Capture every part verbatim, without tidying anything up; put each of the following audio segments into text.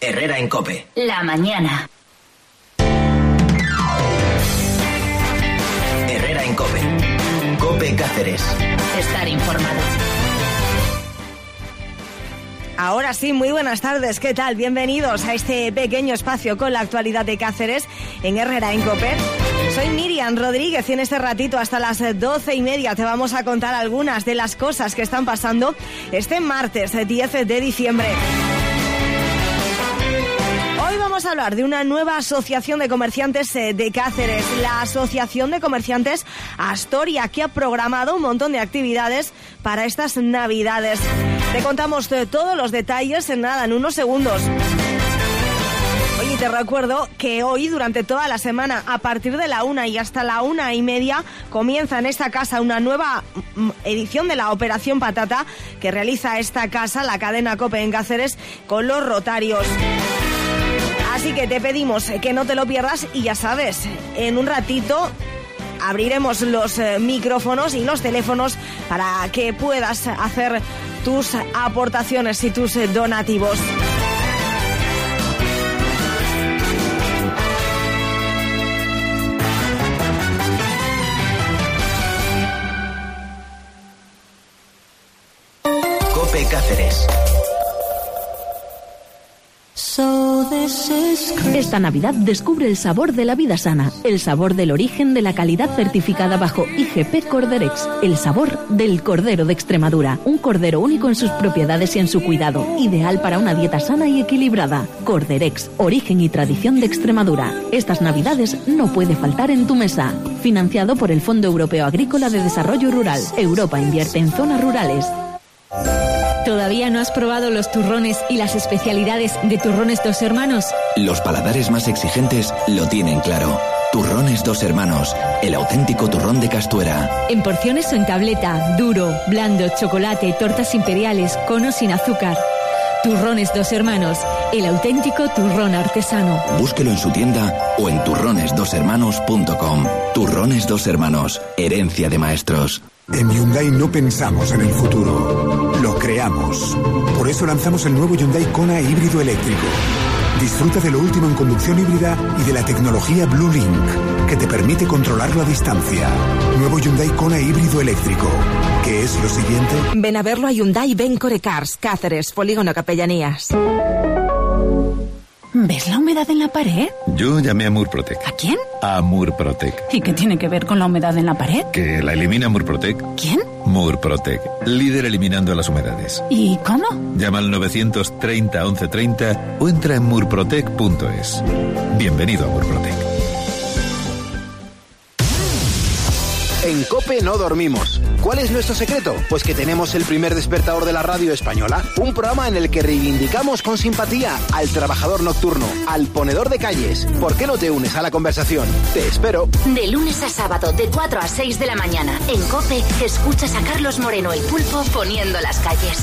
Herrera en COPE. La mañana. Herrera en COPE. COPE Cáceres. Estar informado. Ahora sí, muy buenas tardes, ¿qué tal? Bienvenidos a este pequeño espacio con la actualidad de Cáceres en Herrera en COPE. Soy Miriam Rodríguez y en este ratito hasta las doce y media te vamos a contar algunas de las cosas que están pasando este martes diez de diciembre. Hoy vamos a hablar de una nueva asociación de comerciantes de Cáceres, la Asociación de Comerciantes Astoria, que ha programado un montón de actividades para estas Navidades. Te contamos todos los detalles en nada, en unos segundos. Oye, te recuerdo que hoy, durante toda la semana, a partir de la una y hasta la una y media, comienza en esta casa una nueva edición de la Operación Patata que realiza esta casa, la cadena COPE en Cáceres, con los rotarios. Así que te pedimos que no te lo pierdas y ya sabes, en un ratito abriremos los eh, micrófonos y los teléfonos para que puedas hacer tus aportaciones y tus eh, donativos. COPE Cáceres. Esta Navidad descubre el sabor de la vida sana, el sabor del origen de la calidad certificada bajo I G P Corderex, el sabor del cordero de Extremadura, un cordero único en sus propiedades y en su cuidado, ideal para una dieta sana y equilibrada. Corderex, origen y tradición de Extremadura. Estas Navidades no puede faltar en tu mesa. Financiado por el Fondo Europeo Agrícola de Desarrollo Rural. Europa invierte en zonas rurales. ¿Todavía no has probado los turrones y las especialidades de Turrones Dos Hermanos? Los paladares más exigentes lo tienen claro. Turrones Dos Hermanos, el auténtico turrón de Castuera. En porciones o en tableta, duro, blando, chocolate, tortas imperiales, conos sin azúcar. Turrones Dos Hermanos, el auténtico turrón artesano. Búsquelo en su tienda o en turrones dos hermanos punto com. Turrones Dos Hermanos, herencia de maestros. En Hyundai no pensamos en el futuro, lo creamos. Por eso lanzamos el nuevo Hyundai Kona híbrido eléctrico. Disfruta de lo último en conducción híbrida y de la tecnología Blue Link, que te permite controlarlo a distancia. Nuevo Hyundai Kona híbrido eléctrico. ¿Qué es lo siguiente? Ven a verlo a Hyundai Vencore Cars, Cáceres, Polígono Capellanías. ¿Ves la humedad en la pared? Yo llamé a Murprotec. ¿A quién? A Murprotec. ¿Y qué tiene que ver con la humedad en la pared? Que la elimina Murprotec. ¿Quién? Murprotec, líder eliminando las humedades. ¿Y cómo? Llama al novecientos treinta once treinta o entra en murprotec punto es. Bienvenido a Murprotec. En COPE no dormimos. ¿Cuál es nuestro secreto? Pues que tenemos el primer despertador de la radio española. Un programa en el que reivindicamos con simpatía al trabajador nocturno, al ponedor de calles. ¿Por qué no te unes a la conversación? Te espero. De lunes a sábado, de cuatro a seis de la mañana. En COPE, escuchas a Carlos Moreno el Pulpo poniendo las calles.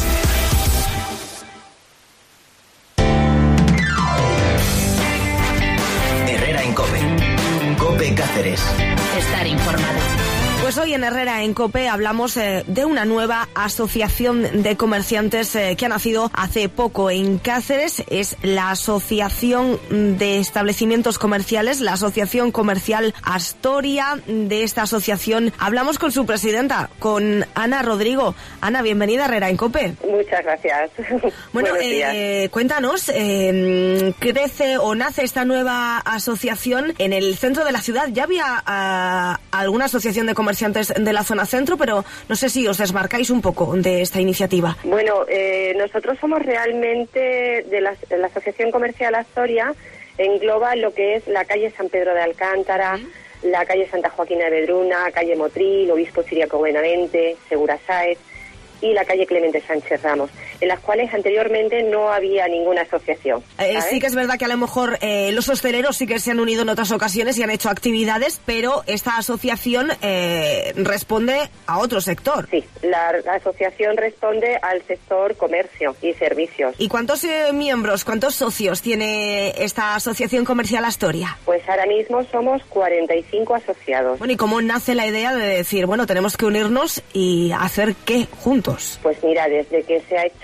Herrera en COPE. COPE Cáceres. Estar informado. Pues hoy en Herrera en COPE hablamos eh, de una nueva asociación de comerciantes eh, que ha nacido hace poco en Cáceres. Es la Asociación de Establecimientos Comerciales, la Asociación Comercial Astoria. De esta asociación hablamos con su presidenta, con Ana Rodrigo. Ana, bienvenida a Herrera en COPE. Muchas gracias. Bueno, eh, cuéntanos, eh, ¿crece o nace esta nueva asociación en el centro de la ciudad? Ya había uh, alguna asociación de comerciantes de la zona centro, pero no sé si os desmarcáis un poco de esta iniciativa. Bueno, eh, nosotros somos realmente de la, de la Asociación Comercial Astoria, engloba lo que es la calle San Pedro de Alcántara, ¿Mm? la calle Santa Joaquina de Vedruna, calle Motril, Obispo Ciriaco Benavente, Segura Sáez y la calle Clemente Sánchez Ramos, en las cuales anteriormente no había ninguna asociación. Eh, sí que es verdad que a lo mejor eh, los hosteleros sí que se han unido en otras ocasiones y han hecho actividades, pero esta asociación eh, responde a otro sector. Sí, la, la asociación responde al sector comercio y servicios. ¿Y cuántos eh, miembros, cuántos socios tiene esta Asociación Comercial Astoria? Pues ahora mismo somos cuarenta y cinco asociados. Bueno, ¿y cómo nace la idea de decir, bueno, tenemos que unirnos y hacer qué juntos? Pues mira, desde que se ha hecho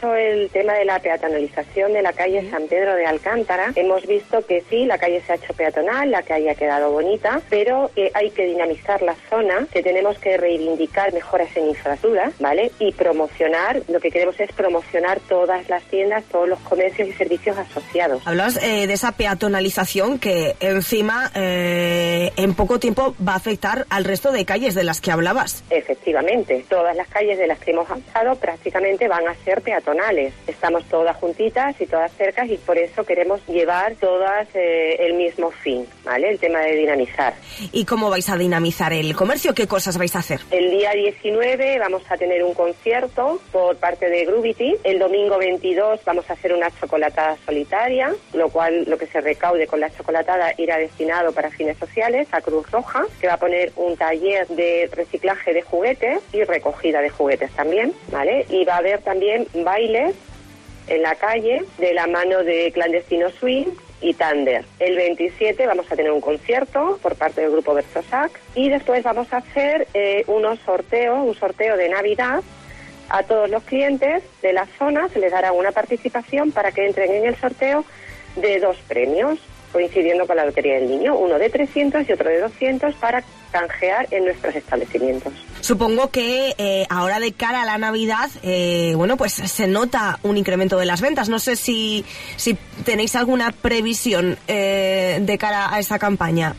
mucho el tema de la peatonalización de la calle San Pedro de Alcántara. Hemos visto que sí, la calle se ha hecho peatonal, la calle ha quedado bonita, pero que hay que dinamizar la zona, que tenemos que reivindicar mejoras en infraestructura, ¿vale? Y promocionar, lo que queremos es promocionar todas las tiendas, todos los comercios y servicios asociados. Hablas eh, de esa peatonalización que encima eh, en poco tiempo va a afectar al resto de calles de las que hablabas. Efectivamente, todas las calles de las que hemos hablado prácticamente van a ser peatonales. Estamos todas juntitas y todas cercas y por eso queremos llevar todas eh, el mismo fin, ¿vale? El tema de dinamizar. ¿Y cómo vais a dinamizar el comercio? ¿Qué cosas vais a hacer? El día diecinueve vamos a tener un concierto por parte de Gruvity. El domingo veintidós vamos a hacer una chocolatada solitaria, lo cual lo que se recaude con la chocolatada irá destinado para fines sociales a Cruz Roja, que va a poner un taller de reciclaje de juguetes y recogida de juguetes también, ¿vale? Y va a haber también bailes en la calle de la mano de Clandestino Swing y Thunder. El veintisiete vamos a tener un concierto por parte del grupo Versosac y después vamos a hacer eh, unos sorteos, un sorteo de Navidad a todos los clientes de la zona. Se les dará una participación para que entren en el sorteo de dos premios, coincidiendo con la Lotería del Niño, uno de trescientos y otro de doscientos para canjear en nuestros establecimientos. Supongo que eh, ahora de cara a la Navidad, eh, bueno, pues se nota un incremento de las ventas. No sé si, si tenéis alguna previsión eh, de cara a esta campaña.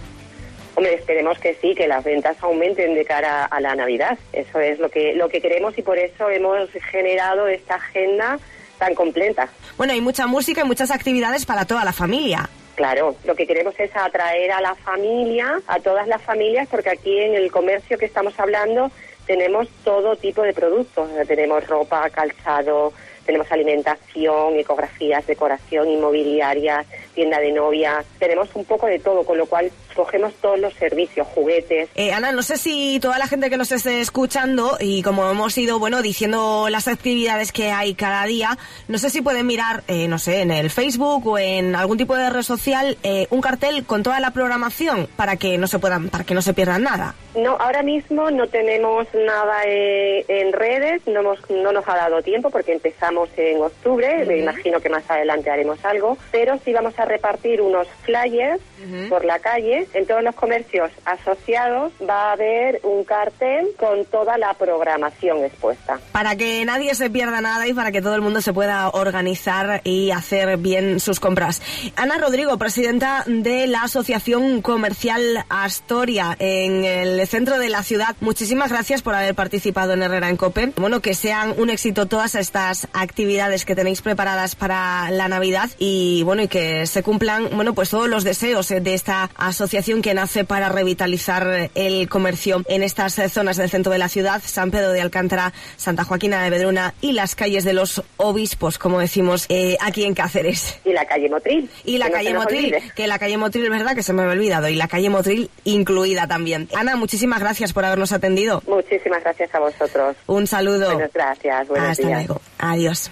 Hombre, esperemos que sí, que las ventas aumenten de cara a la Navidad. Eso es lo que, lo que queremos y por eso hemos generado esta agenda tan completa. Bueno, hay mucha música y muchas actividades para toda la familia. Claro, lo que queremos es atraer a la familia, a todas las familias, porque aquí en el comercio que estamos hablando tenemos todo tipo de productos. Tenemos ropa, calzado, tenemos alimentación, ecografías, decoración, inmobiliaria, tienda de novias. Tenemos un poco de todo, con lo cual cogemos todos los servicios, juguetes. Eh, Ana, no sé si toda la gente que nos esté escuchando, y como hemos ido, bueno, diciendo las actividades que hay cada día, no sé si pueden mirar, eh, no sé, en el Facebook o en algún tipo de red social, eh, un cartel con toda la programación para que no se puedan, para que no se pierdan nada. No, ahora mismo no tenemos nada eh, en redes, no, hemos, no nos ha dado tiempo porque empezamos en octubre, uh-huh. Me imagino que más adelante haremos algo, pero sí vamos a repartir unos flyers uh-huh. por la calle. En todos los comercios asociados va a haber un cartel con toda la programación expuesta. Para que nadie se pierda nada y para que todo el mundo se pueda organizar y hacer bien sus compras. Ana Rodrigo, presidenta de la Asociación Comercial Astoria en el centro de la ciudad, muchísimas gracias por haber participado en Herrera en COPE. Bueno, que sean un éxito todas estas actividades que tenéis preparadas para la Navidad y bueno, y que se cumplan, bueno, pues todos los deseos de esta asociación que nace para revitalizar el comercio en estas zonas del centro de la ciudad, San Pedro de Alcántara, Santa Joaquina de Vedruna y las calles de los Obispos, como decimos eh, aquí en Cáceres. Y la calle Motril. Y la calle no Motril, que la calle Motril, es verdad que se me había olvidado, y la calle Motril incluida también. Ana, muchísimas gracias por habernos atendido. Muchísimas gracias a vosotros. Un saludo. Buenas gracias, buenos Hasta días. luego. Adiós.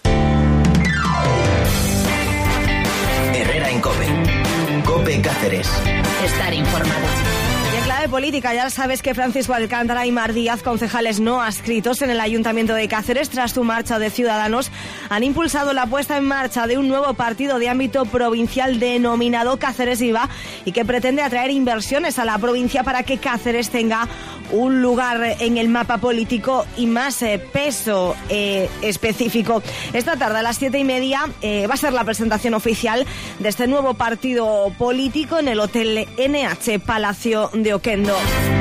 Herrera en COPE. COPE Cáceres. Estar informado. Y en clave política, ya sabes que Francisco Alcántara y Mar Díaz, concejales no adscritos en el Ayuntamiento de Cáceres, tras su marcha de Ciudadanos, han impulsado la puesta en marcha de un nuevo partido de ámbito provincial denominado Cáceres Viva y que pretende atraer inversiones a la provincia para que Cáceres tenga un lugar en el mapa político y más eh, peso eh, específico. Esta tarde a las siete y media eh, va a ser la presentación oficial de este nuevo partido político en el Hotel N H Palacio de Oquendo.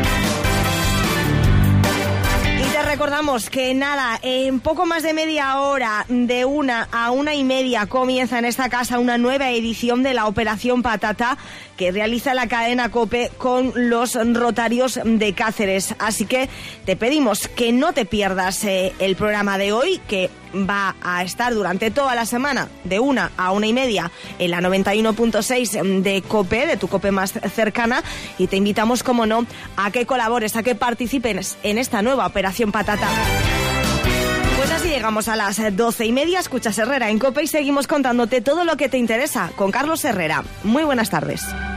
Y te recordamos que nada, en poco más de media hora, de una a una y media, comienza en esta casa una nueva edición de la Operación Patata que realiza la cadena COPE con los Rotarios de Cáceres. Así que te pedimos que no te pierdas eh, el programa de hoy, que va a estar durante toda la semana de una a una y media en la noventa y uno punto seis de COPE, de tu COPE más cercana, y te invitamos, como no, a que colabores, a que participes en esta nueva Operación Patata. Pues así llegamos a las doce y media, escuchas Herrera en COPE y seguimos contándote todo lo que te interesa con Carlos Herrera. Muy buenas tardes.